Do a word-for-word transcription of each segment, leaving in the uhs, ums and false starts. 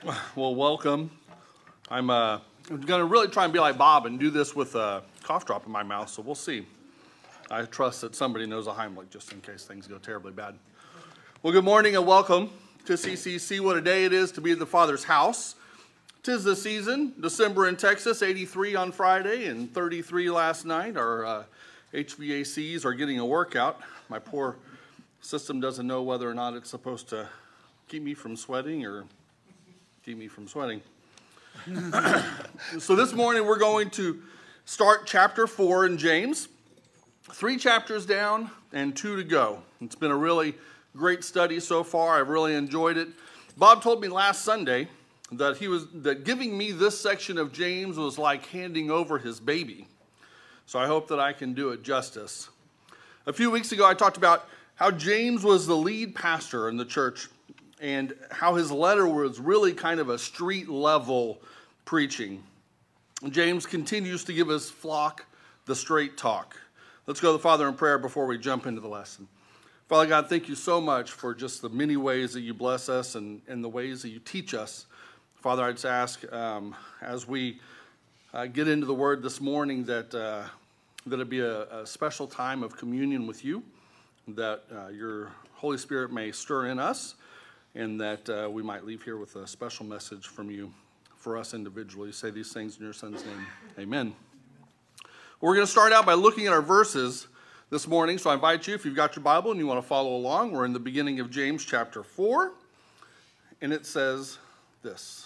Well, welcome. I'm uh, going to really try and be like Bob and do this with a cough drop in my mouth, so we'll see. I trust that somebody knows a Heimlich just in case things go terribly bad. Well, good morning and welcome to C C C. What a day it is to be at the Father's house. 'Tis the season, December in Texas, eighty-three on Friday and thirty-three last night. Our uh, H V A Cs are getting a workout. My poor system doesn't know whether or not it's supposed to keep me from sweating or keep me from sweating. So this morning we're going to start chapter four in James. Three chapters down and two to go. It's been a really great study so far. I've really enjoyed it. Bob told me last Sunday that he was that giving me this section of James was like handing over his baby. So I hope that I can do it justice. A few weeks ago I talked about how James was the lead pastor in the church and how his letter was really kind of a street level preaching. James continues to give his flock the straight talk. Let's go to the Father in prayer before we jump into the lesson. Father God, thank you so much for just the many ways that you bless us and, and the ways that you teach us. Father, I'd just ask um, as we uh, get into the word this morning that, uh, that it be a, a special time of communion with you, that uh, your Holy Spirit may stir in us, and that uh, we might leave here with a special message from you for us individually. Say these things in your Son's name. Amen. We're going to start out by looking at our verses this morning. So I invite you, if you've got your Bible and you want to follow along, we're in the beginning of James chapter four. And it says this.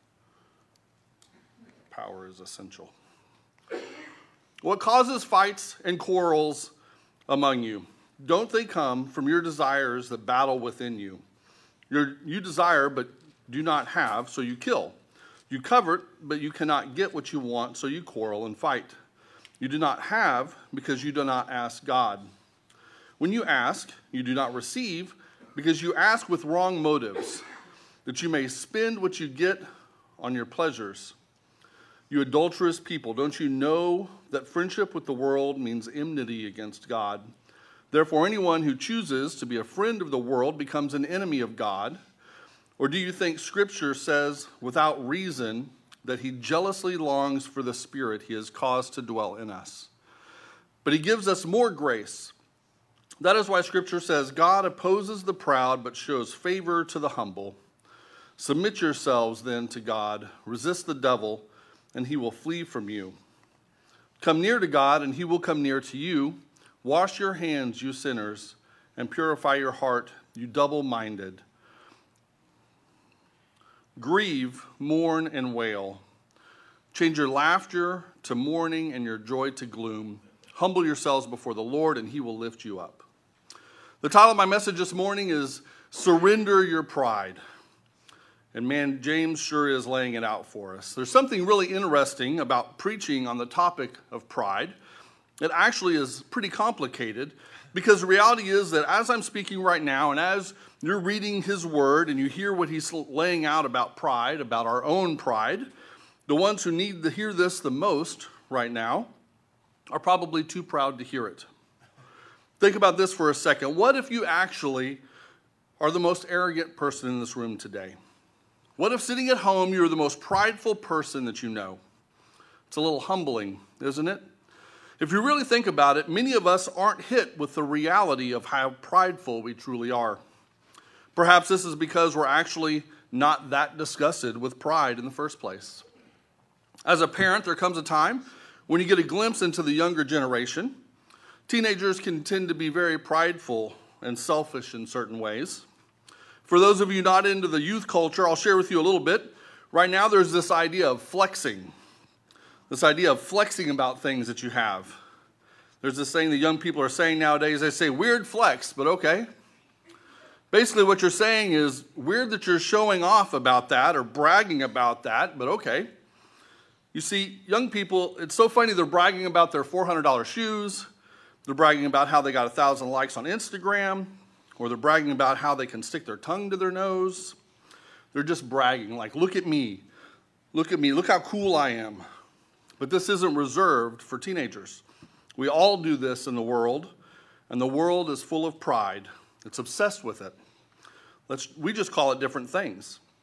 Power is essential. What causes fights and quarrels among you? Don't they come from your desires that battle within you? You're, you desire, but do not have, so you kill. You covet, but you cannot get what you want, so you quarrel and fight. You do not have, because you do not ask God. When you ask, you do not receive, because you ask with wrong motives, that you may spend what you get on your pleasures. You adulterous people, don't you know that friendship with the world means enmity against God? Therefore, anyone who chooses to be a friend of the world becomes an enemy of God. Or do you think Scripture says without reason that he jealously longs for the Spirit he has caused to dwell in us? But he gives us more grace. That is why Scripture says, God opposes the proud but shows favor to the humble. Submit yourselves then to God. Resist the devil, and he will flee from you. Come near to God, and he will come near to you. Wash your hands, you sinners, and purify your heart, you double-minded. Grieve, mourn, and wail. Change your laughter to mourning and your joy to gloom. Humble yourselves before the Lord, and he will lift you up. The title of my message this morning is Surrender Your Pride. And man, James sure is laying it out for us. There's something really interesting about preaching on the topic of pride. It actually is pretty complicated because the reality is that as I'm speaking right now and as you're reading his word and you hear what he's laying out about pride, about our own pride, the ones who need to hear this the most right now are probably too proud to hear it. Think about this for a second. What if you actually are the most arrogant person in this room today? What if sitting at home you're the most prideful person that you know? It's a little humbling, isn't it? If you really think about it, many of us aren't hit with the reality of how prideful we truly are. Perhaps this is because we're actually not that disgusted with pride in the first place. As a parent, there comes a time when you get a glimpse into the younger generation. Teenagers can tend to be very prideful and selfish in certain ways. For those of you not into the youth culture, I'll share with you a little bit. Right now, there's this idea of flexing. This idea of flexing about things that you have. There's this thing that young people are saying nowadays. They say, weird flex, but okay. Basically what you're saying is, weird that you're showing off about that or bragging about that, but okay. You see, young people, it's so funny, they're bragging about their four hundred dollar shoes. They're bragging about how they got one thousand likes on Instagram. Or they're bragging about how they can stick their tongue to their nose. They're just bragging, like, look at me. Look at me. Look how cool I am. But this isn't reserved for teenagers. We all do this in the world, and the world is full of pride. It's obsessed with it. Let's, we just call it different things.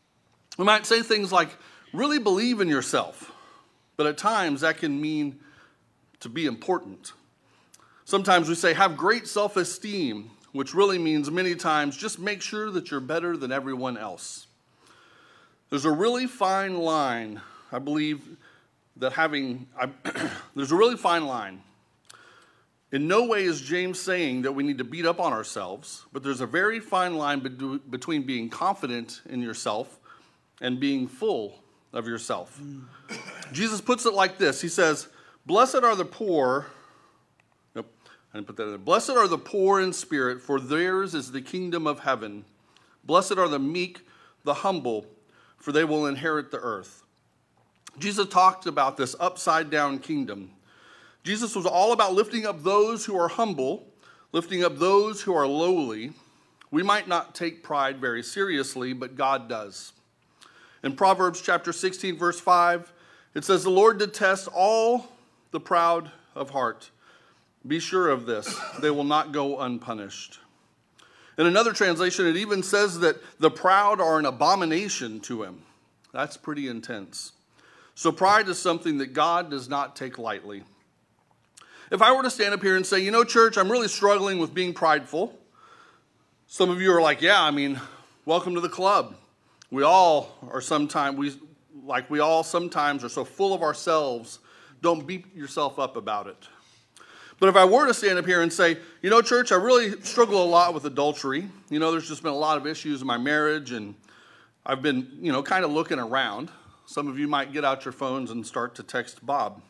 We might say things like, really believe in yourself, but at times that can mean to be important. Sometimes we say, have great self-esteem, which really means many times just make sure that you're better than everyone else. There's a really fine line, I believe, that having, I, there's a really fine line. In no way is James saying that we need to beat up on ourselves, but there's a very fine line be- between being confident in yourself and being full of yourself. Mm. Jesus puts it like this. He says, blessed are the poor, nope, I didn't put that in there. Blessed are the poor in spirit, for theirs is the kingdom of heaven. Blessed are the meek, the humble, for they will inherit the earth. Jesus talked about this upside down kingdom. Jesus was all about lifting up those who are humble, lifting up those who are lowly. We might not take pride very seriously, but God does. In Proverbs chapter sixteen, verse five, it says, the Lord detests all the proud of heart. Be sure of this, they will not go unpunished. In another translation, it even says that the proud are an abomination to him. That's pretty intense. So pride is something that God does not take lightly. If I were to stand up here and say, you know, church, I'm really struggling with being prideful. Some of you are like, yeah, I mean, welcome to the club. We all are sometimes, we like we all sometimes are so full of ourselves, don't beat yourself up about it. But if I were to stand up here and say, you know, church, I really struggle a lot with adultery. You know, there's just been a lot of issues in my marriage, and I've been, you know, kind of looking around. Some of you might get out your phones and start to text Bob.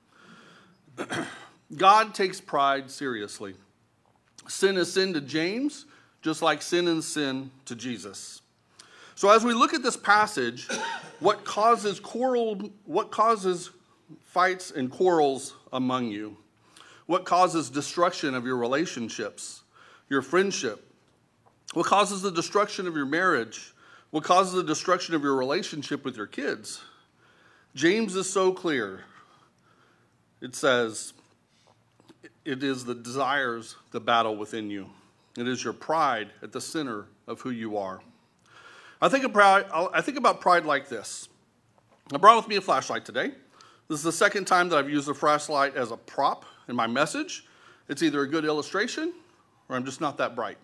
God takes pride seriously. Sin is sin to James, just like sin is sin to Jesus. So as we look at this passage, what causes quarrel, what causes fights and quarrels among you? What causes destruction of your relationships, your friendship? What causes the destruction of your marriage? What causes the destruction of your relationship with your kids? James is so clear. It says, it is the desires that battle within you. It is your pride at the center of who you are. I think, of pride, I think about pride like this. I brought with me a flashlight today. This is the second time that I've used a flashlight as a prop in my message. It's either a good illustration or I'm just not that bright.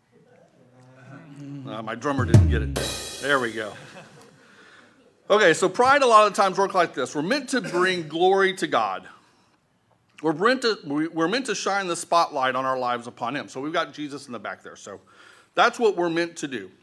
Uh, my drummer didn't get it. There we go. Okay, so pride a lot of times works like this. We're meant to bring glory to God. We're meant to, we're meant to shine the spotlight on our lives upon him. So we've got Jesus in the back there. So that's what we're meant to do.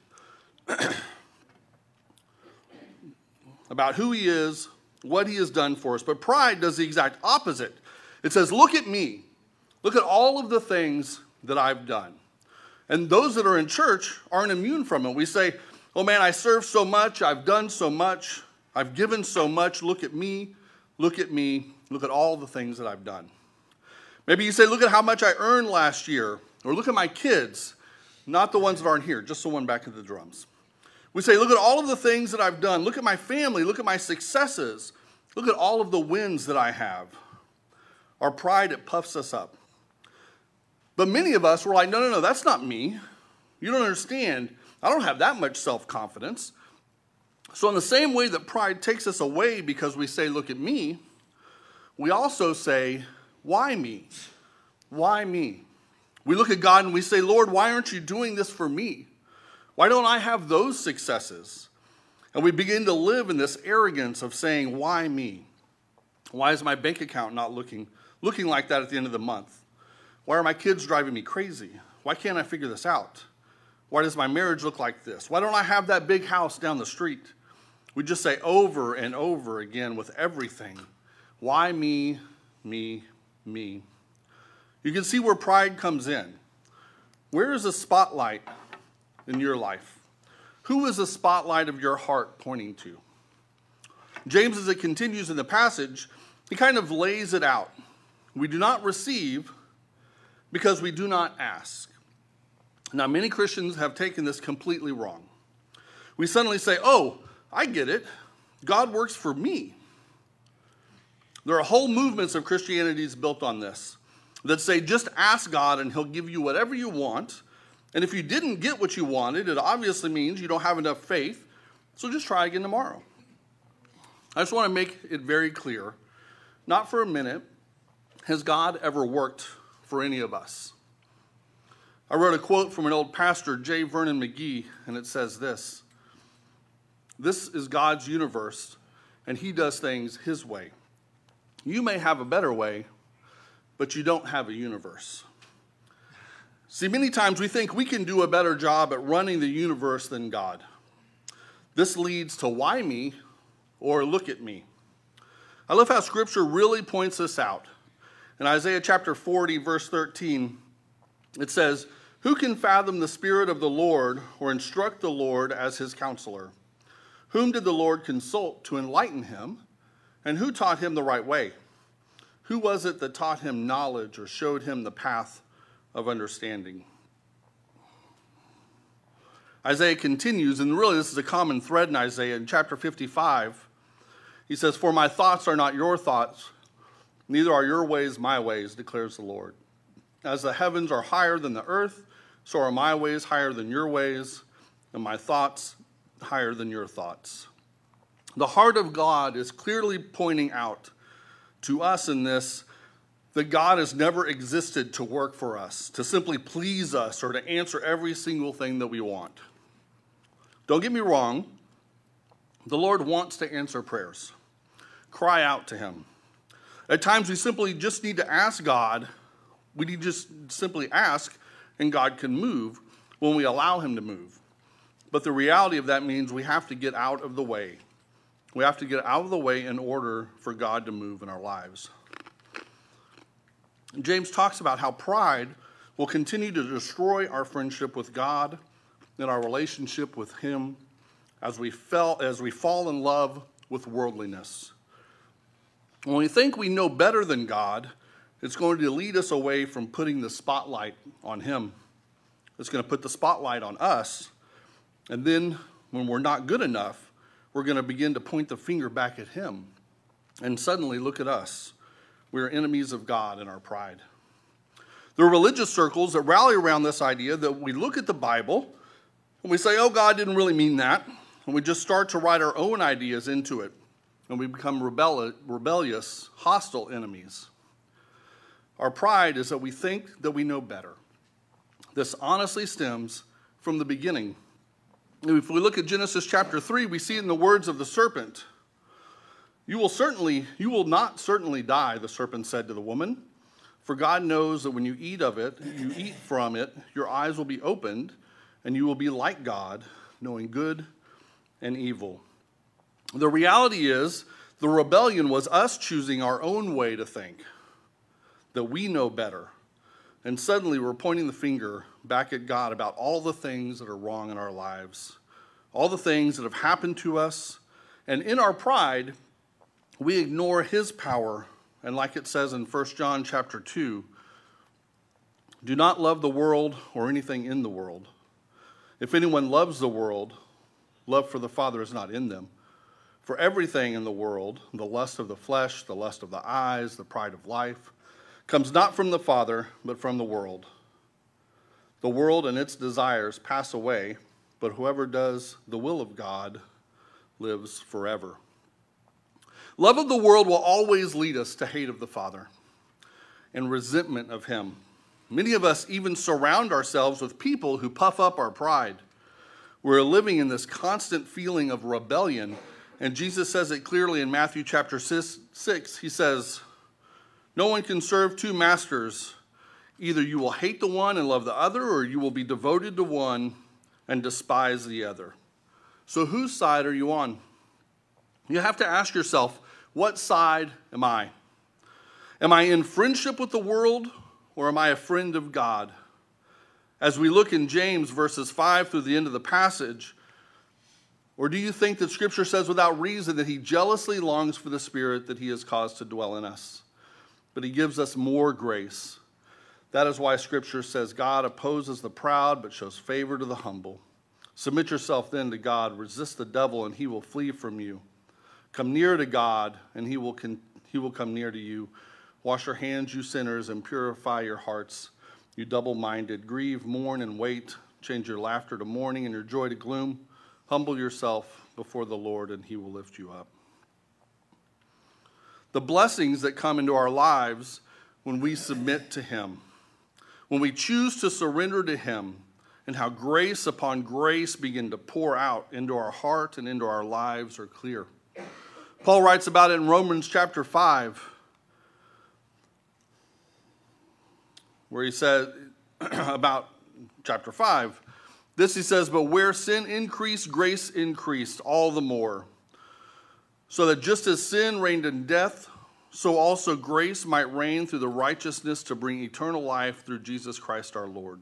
About who he is, what he has done for us. But pride does the exact opposite. It says, look at me. Look at all of the things that I've done. And those that are in church aren't immune from it. We say, oh man, I serve so much. I've done so much. I've given so much. Look at me. Look at me. Look at all the things that I've done. Maybe you say, look at how much I earned last year. Or look at my kids. Not the ones that aren't here, just the one back at the drums. We say, look at all of the things that I've done. Look at my family. Look at my successes. Look at all of the wins that I have. Our pride, it puffs us up. But many of us were like, no, no, no, that's not me. You don't understand. I don't have that much self-confidence. So in the same way that pride takes us away because we say, look at me, we also say, why me? Why me? We look at God and we say, Lord, why aren't you doing this for me? Why don't I have those successes? And we begin to live in this arrogance of saying, why me? Why is my bank account not looking, looking like that at the end of the month? Why are my kids driving me crazy? Why can't I figure this out? Why does my marriage look like this? Why don't I have that big house down the street? We just say over and over again with everything, why me, me, me? You can see where pride comes in. Where is the spotlight in your life? Who is the spotlight of your heart pointing to? James, as it continues in the passage, he kind of lays it out. We do not receive because we do not ask. Now, many Christians have taken this completely wrong. We suddenly say, oh, I get it. God works for me. There are whole movements of Christianity built on this that say just ask God and he'll give you whatever you want. And if you didn't get what you wanted, it obviously means you don't have enough faith. So just try again tomorrow. I just want to make it very clear, not for a minute has God ever worked for any of us. I wrote a quote from an old pastor, J. Vernon McGee, and it says this: "This is God's universe, and he does things his way. You may have a better way, but you don't have a universe." See, many times we think we can do a better job at running the universe than God. This leads to why me or look at me. I love how Scripture really points this out. In Isaiah chapter forty, verse thirteen, it says, "Who can fathom the Spirit of the Lord or instruct the Lord as his counselor? Whom did the Lord consult to enlighten him? And who taught him the right way? Who was it that taught him knowledge or showed him the path of understanding?" Isaiah continues, and really this is a common thread in Isaiah. In chapter fifty-five, he says, "For my thoughts are not your thoughts, neither are your ways my ways, declares the Lord. As the heavens are higher than the earth, so are my ways higher than your ways, and my thoughts higher than your thoughts." The heart of God is clearly pointing out to us in this that God has never existed to work for us, to simply please us, or to answer every single thing that we want. Don't get me wrong, the Lord wants to answer prayers. Cry out to him. At times we simply just need to ask God. We need to just simply ask, and God can move when we allow him to move. But the reality of that means we have to get out of the way. We have to get out of the way in order for God to move in our lives. James talks about how pride will continue to destroy our friendship with God and our relationship with him as we, fell, as we fall in love with worldliness. When we think we know better than God, it's going to lead us away from putting the spotlight on him. It's going to put the spotlight on us. And then when we're not good enough, we're going to begin to point the finger back at him. And suddenly, look at us. We are enemies of God in our pride. There are religious circles that rally around this idea that we look at the Bible and we say, oh, God didn't really mean that. And we just start to write our own ideas into it. And we become rebelli- rebellious, hostile enemies. Our pride is that we think that we know better. This honestly stems from the beginning. If we look at Genesis chapter three, we see in the words of the serpent, You will certainly, you will not certainly die, the serpent said to the woman, for God knows that when you eat of it, you eat from it, your eyes will be opened, and you will be like God, knowing good and evil. The reality is, the rebellion was us choosing our own way to think, that we know better. And suddenly we're pointing the finger back at God about all the things that are wrong in our lives, all the things that have happened to us. And in our pride, we ignore his power. And like it says in First John chapter two, do not love the world or anything in the world. If anyone loves the world, love for the Father is not in them. For everything in the world, the lust of the flesh, the lust of the eyes, the pride of life, comes not from the Father, but from the world. The world and its desires pass away, but whoever does the will of God lives forever. Love of the world will always lead us to hate of the Father and resentment of him. Many of us even surround ourselves with people who puff up our pride. We're living in this constant feeling of rebellion, and Jesus says it clearly in Matthew chapter six. He says, no one can serve two masters. Either you will hate the one and love the other, or you will be devoted to one and despise the other. So whose side are you on? You have to ask yourself, what side am I? Am I in friendship with the world, or am I a friend of God? As we look in James verses five through the end of the passage, or do you think that Scripture says without reason that he jealously longs for the Spirit that he has caused to dwell in us? But he gives us more grace. That is why Scripture says God opposes the proud but shows favor to the humble. Submit yourself then to God. Resist the devil and he will flee from you. Come near to God and he will, con- he will come near to you. Wash your hands, you sinners, and purify your hearts, you double-minded. Grieve, mourn, and wait. Change your laughter to mourning and your joy to gloom. Humble yourself before the Lord, and he will lift you up. The blessings that come into our lives when we submit to him, when we choose to surrender to him, and how grace upon grace begin to pour out into our heart and into our lives are clear. Paul writes about it in Romans chapter five, where he says about chapter five, this he says, but where sin increased, grace increased all the more, so that just as sin reigned in death, so also grace might reign through the righteousness to bring eternal life through Jesus Christ our Lord.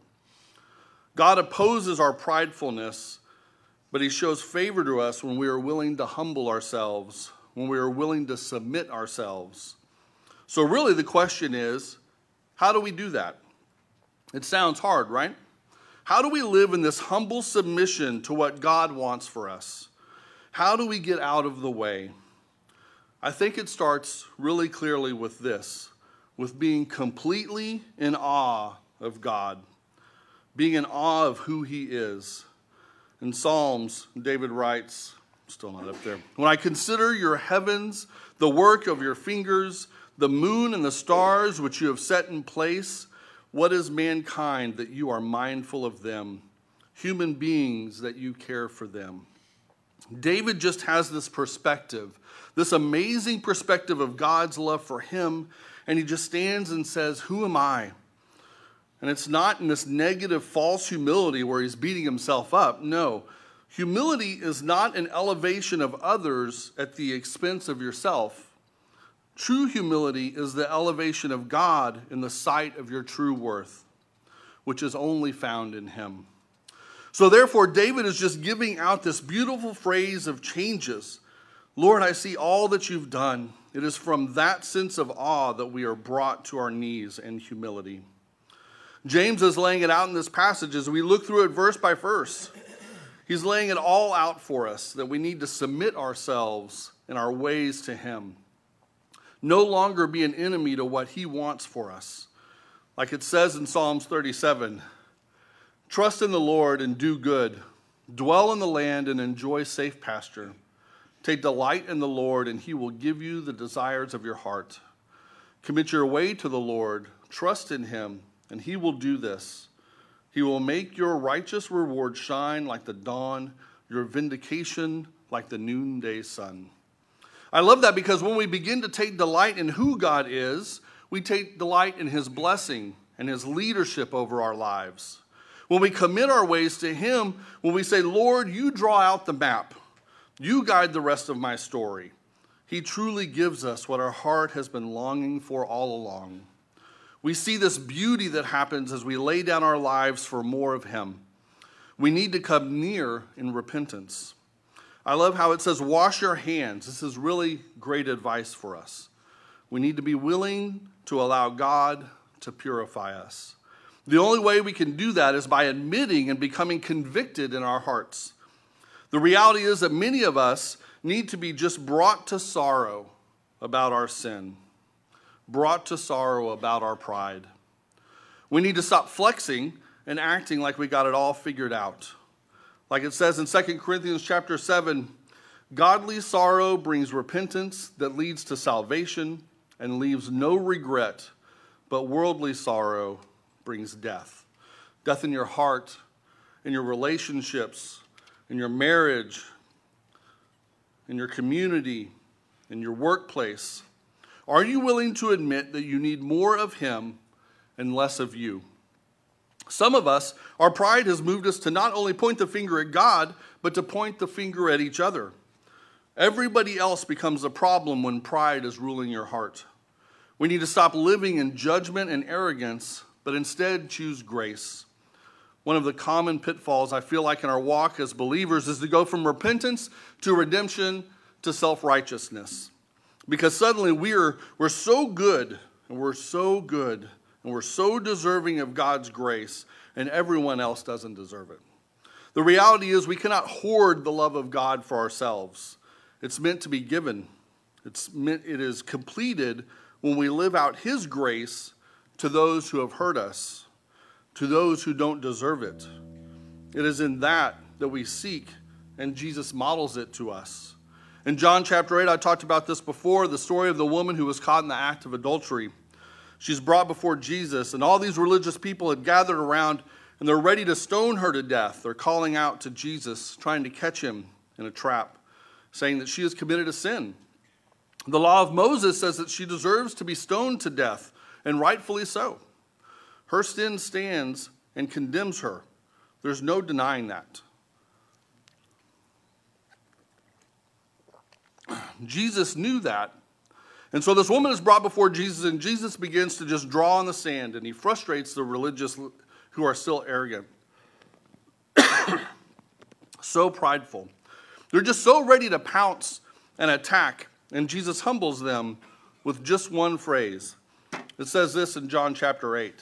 God opposes our pridefulness, but he shows favor to us when we are willing to humble ourselves, when we are willing to submit ourselves. So really the question is, how do we do that? It sounds hard, right? How do we live in this humble submission to what God wants for us? How do we get out of the way? I think it starts really clearly with this, with being completely in awe of God, being in awe of who he is. In Psalms, David writes, still not up there, when I consider your heavens, the work of your fingers, the moon and the stars which you have set in place, what is mankind that you are mindful of them, human beings that you care for them? David just has this perspective, this amazing perspective of God's love for him, and he just stands and says, who am I? And it's not in this negative false humility where he's beating himself up. No, humility is not an elevation of others at the expense of yourself. True humility is the elevation of God in the sight of your true worth, which is only found in him. So therefore, David is just giving out this beautiful phrase of changes. Lord, I see all that you've done. It is from that sense of awe that we are brought to our knees in humility. James is laying it out in this passage as we look through it verse by verse. He's laying it all out for us, that we need to submit ourselves in our ways to him. No longer be an enemy to what he wants for us. Like it says in Psalms thirty-seven, trust in the Lord and do good. Dwell in the land and enjoy safe pasture. Take delight in the Lord, and he will give you the desires of your heart. Commit your way to the Lord. Trust in him, and he will do this. He will make your righteous reward shine like the dawn, your vindication like the noonday sun. I love that because when we begin to take delight in who God is, we take delight in his blessing and his leadership over our lives. When we commit our ways to him, when we say, Lord, you draw out the map, you guide the rest of my story, he truly gives us what our heart has been longing for all along. We see this beauty that happens as we lay down our lives for more of him. We need to come near in repentance. I love how it says, wash your hands. This is really great advice for us. We need to be willing to allow God to purify us. The only way we can do that is by admitting and becoming convicted in our hearts. The reality is that many of us need to be just brought to sorrow about our sin, brought to sorrow about our pride. We need to stop flexing and acting like we got it all figured out. Like it says in Second Corinthians chapter seven, godly sorrow brings repentance that leads to salvation and leaves no regret, but worldly sorrow brings death. Death in your heart, in your relationships, in your marriage, in your community, in your workplace. Are you willing to admit that you need more of him and less of you? Some of us, our pride has moved us to not only point the finger at God, but to point the finger at each other. Everybody else becomes a problem when pride is ruling your heart. We need to stop living in judgment and arrogance, but instead choose grace. One of the common pitfalls I feel like in our walk as believers is to go from repentance to redemption to self-righteousness. Because suddenly we're, we're so good, and we're so good, and we're so deserving of God's grace, and everyone else doesn't deserve it. The reality is we cannot hoard the love of God for ourselves. It's meant to be given. It's meant, it is completed when we live out his grace to those who have hurt us, to those who don't deserve it. It is in that that we seek and Jesus models it to us. In John chapter eight, I talked about this before, the story of the woman who was caught in the act of adultery. She's brought before Jesus, and all these religious people had gathered around, and they're ready to stone her to death. They're calling out to Jesus, trying to catch him in a trap, saying that she has committed a sin. The law of Moses says that she deserves to be stoned to death, and rightfully so. Her sin stands and condemns her. There's no denying that. Jesus knew that. And so this woman is brought before Jesus, and Jesus begins to just draw on the sand, and he frustrates the religious who are still arrogant. So prideful. They're just so ready to pounce and attack, and Jesus humbles them with just one phrase. It says this in John chapter eight.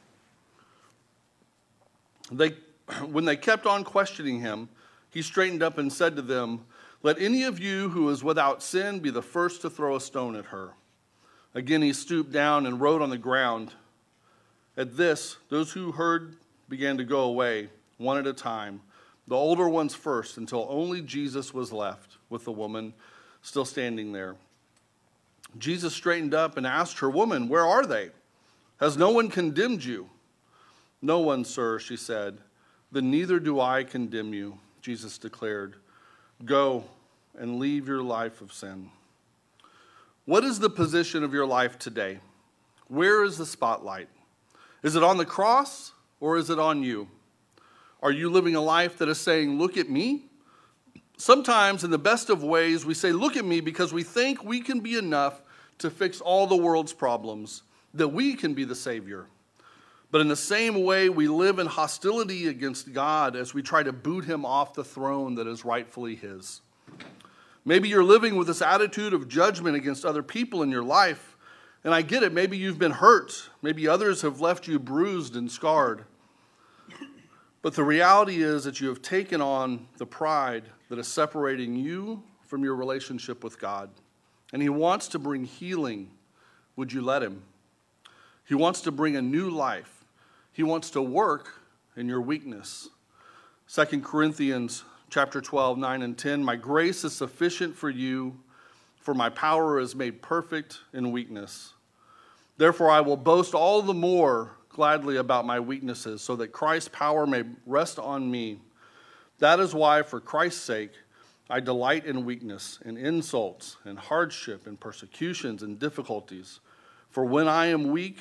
They, when they kept on questioning him, he straightened up and said to them, "Let any of you who is without sin be the first to throw a stone at her." Again he stooped down and wrote on the ground. At this, those who heard began to go away, one at a time, the older ones first, until only Jesus was left with the woman still standing there. Jesus straightened up and asked her, "Woman, where are they? Has no one condemned you?" "No one, sir," she said. "Then neither do I condemn you," Jesus declared. "Go and leave your life of sin." What is the position of your life today? Where is the spotlight? Is it on the cross or is it on you? Are you living a life that is saying, "Look at me"? Sometimes, in the best of ways, we say, "Look at me," because we think we can be enough to fix all the world's problems, that we can be the Savior. But in the same way, we live in hostility against God as we try to boot him off the throne that is rightfully his. Maybe you're living with this attitude of judgment against other people in your life. And I get it. Maybe you've been hurt. Maybe others have left you bruised and scarred. But the reality is that you have taken on the pride that is separating you from your relationship with God. And he wants to bring healing. Would you let him? He wants to bring a new life. He wants to work in your weakness. Second Corinthians chapter twelve, nine and ten, "My grace is sufficient for you, for my power is made perfect in weakness. Therefore I will boast all the more gladly about my weaknesses, so that Christ's power may rest on me. That is why, for Christ's sake, I delight in weakness, in insults, in hardship, in persecutions, and difficulties. For when I am weak,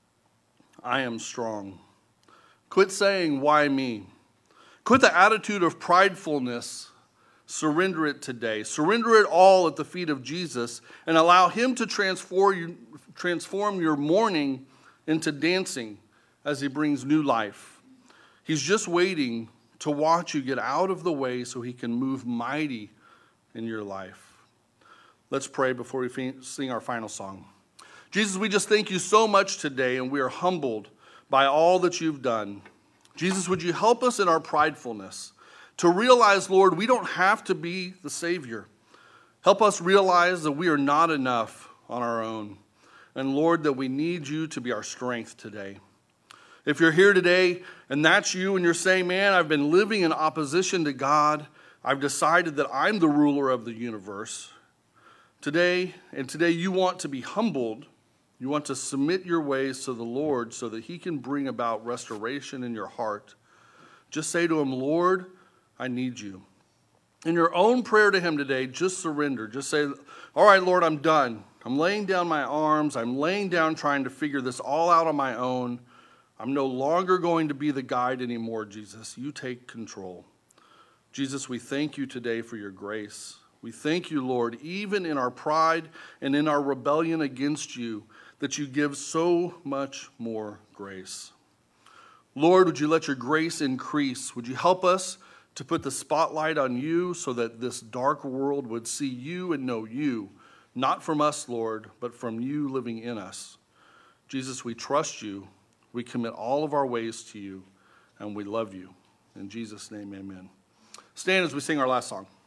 I am strong." Quit saying, "Why me?" Quit the attitude of pridefulness. Surrender it today. Surrender it all at the feet of Jesus and allow him to transform you, transform your mourning into dancing as he brings new life. He's just waiting to watch you get out of the way so he can move mighty in your life. Let's pray before we sing our final song. Jesus, we just thank you so much today, and we are humbled by all that you've done. Jesus, would you help us in our pridefulness to realize, Lord, we don't have to be the Savior. Help us realize that we are not enough on our own. And Lord, that we need you to be our strength today. If you're here today and that's you and you're saying, "Man, I've been living in opposition to God. I've decided that I'm the ruler of the universe." Today, and today you want to be humbled. You want to submit your ways to the Lord so that he can bring about restoration in your heart. Just say to him, "Lord, I need you." In your own prayer to him today, just surrender. Just say, "All right, Lord, I'm done. I'm laying down my arms. I'm laying down trying to figure this all out on my own. I'm no longer going to be the guide anymore, Jesus. You take control." Jesus, we thank you today for your grace. We thank you, Lord, even in our pride and in our rebellion against you, that you give so much more grace. Lord, would you let your grace increase? Would you help us to put the spotlight on you so that this dark world would see you and know you, not from us, Lord, but from you living in us. Jesus, we trust you. We commit all of our ways to you, and we love you. In Jesus' name, amen. Stand as we sing our last song.